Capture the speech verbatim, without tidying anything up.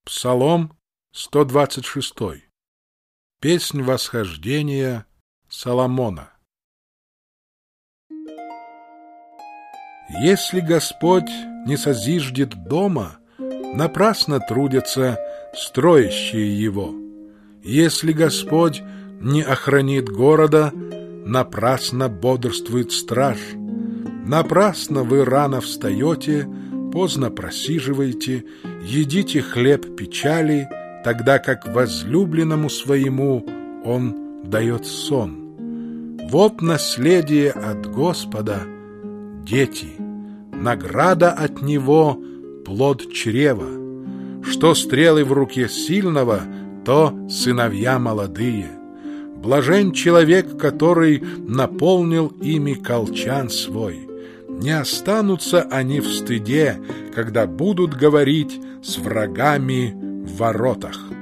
Псалом сто двадцать шесть. Песнь восхождения Соломона. Если Господь не созиждет дома, напрасно трудятся строящие его. Если Господь не охранит города, напрасно бодрствует страж. Напрасно вы рано встаете, поздно просиживаете, едите хлеб печали, тогда как возлюбленному своему он дает сон. Вот наследие от Господа — дети, награда от Него — плод чрева. Что стрелы в руке сильного, то сыновья молодые. Блажен человек, который наполнил ими колчан свой. Не останутся они в стыде, когда будут говорить с врагами в воротах.